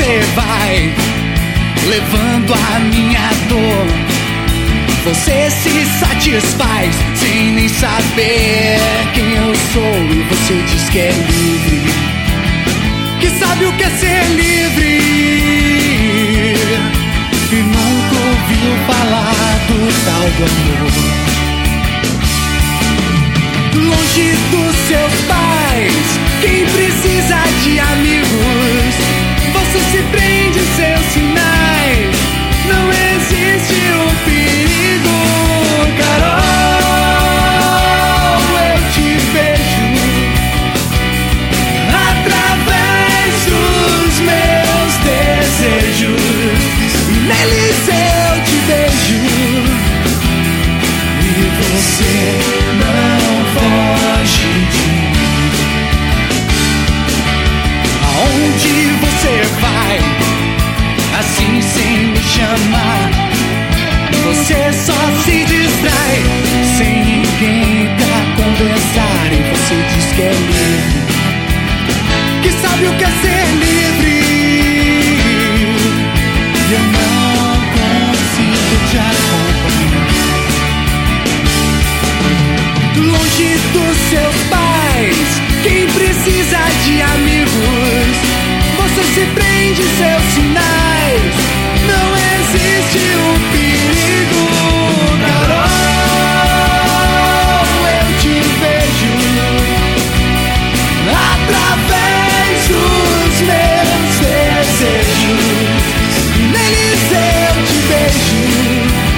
você vai levando a minha dor. Você se satisfaz sem nem saber quem eu sou. E você diz que é livre, que sabe o que é ser livre, e nunca ouviu falar do tal do amor. Longe dos seus pais, quem precisa de amigos? Você se prende em seus sinais. Não existe um perigo. Carol, eu te vejo através dos meus desejos. Neles eu te vejo e você não foge de mim. Aonde você vai, assim sem me chamar? Você só se distrai, sem ninguém pra conversar. E você diz que é livre, que sabe o que é ser livre, e eu não consigo te acompanhar. Longe dos seus pais, quem precisa de amigos? Você se prende em seus sinais. Não existe um perigo. Carol, eu te vejo através dos meus desejos. Neles eu te vejo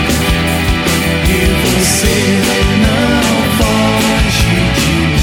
e você não foge de mim.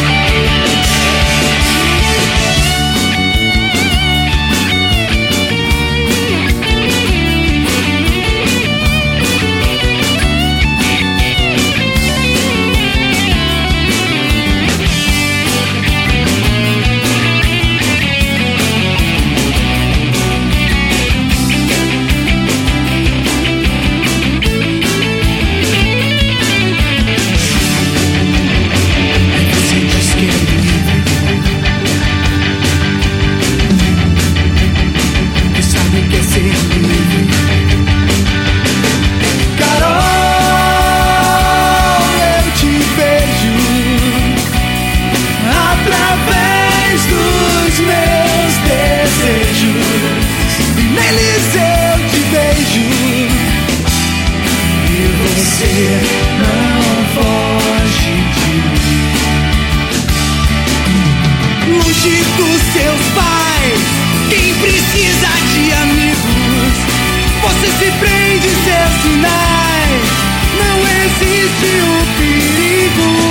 Você não foge de mim. Longe dos seus pais, quem precisa de amigos? Você se prende em seus sinais. Não existe um perigo.